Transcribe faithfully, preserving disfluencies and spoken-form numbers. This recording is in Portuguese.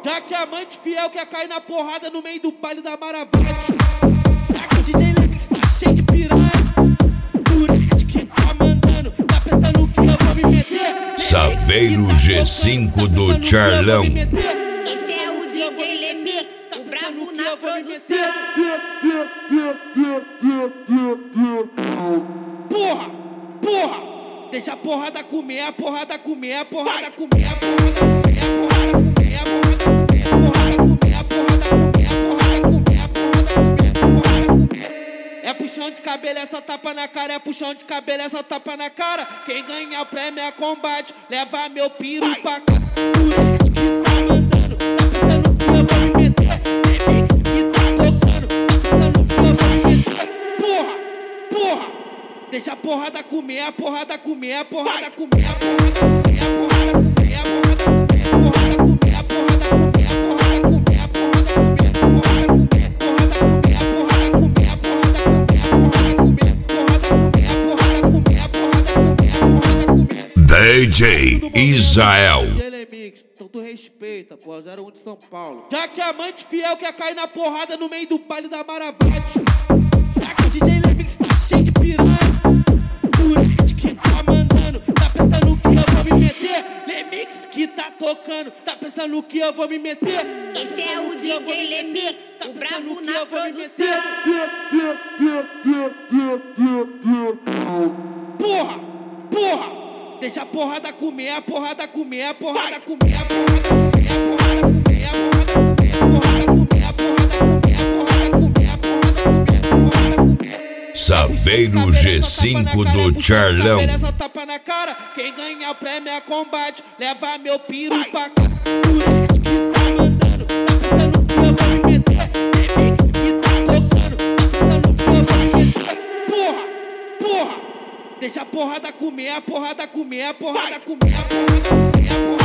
Já que a amante fiel quer cair na porrada no meio do baile da Maravate. Saca o D J Lemix tá cheio de piranha. Durante que tá mandando, tá pensando que eu vou me meter. Saveiro G cinco do Charlão. Esse é o D J Lemix, o brabo na produção. Porra, porra, deixa a porrada comer, a porrada comer, a porrada comer, a porrada comer, a porrada comer, a porrada comer, a porrada comer, a porrada comer, a porrada comer, a porrada comer, a porrada comer. É puxão de cabelo, é só tapa na cara, é puxão de cabelo, é só tapa na cara. Quem ganha o prêmio é combate, leva meu piru pra casa. Durante que tá mandando, tá pensando que eu vou me meter. Remix que tá tocando, tá pensando que eu vou me meter. Porra, porra, deixa a porrada comer, a porrada comer, a porrada comer, a porrada comer, a porrada comer, a porrada comer, a porrada comer, a porrada comer, a porrada comer, a porrada comer, a porrada comer, porrada comer, a porrada comer, a porrada comer, a porrada comer, porrada comer, a porrada comer, a porrada comer, a porrada comer. D J Israel. D J Lemix, então tu respeita, pô, zero um de São Paulo. Já que a amante fiel quer cair na porrada no meio do baile da Maravate. Saca o D J Lemix tá cheio de piranha. Durante que tá mandando, tá pensando que eu vou me meter. Lemix que tá tocando, tá pensando que eu vou me meter. Esse é o D J Lemix, o brabo na produção. Porra, porra, deixa a porrada comer, a porrada comer, a porrada comer, a porrada comer, a porrada comer, a porrada comer, a porrada comer, a porrada comer, a porrada comer, a porrada comer, a porrada comer. Saveiro G cinco do Charlão. É só tapa na cara, quem ganha o prêmio é combate, leva meu piru pra casa. Durante que tá mandando, tá pensando que eu vou me meter. Remix que tá tocando, tá pensando que eu vou me meter. Porra, porra, deixa a porrada comer, a porrada comer, a porrada comer, a porrada comer, a porrada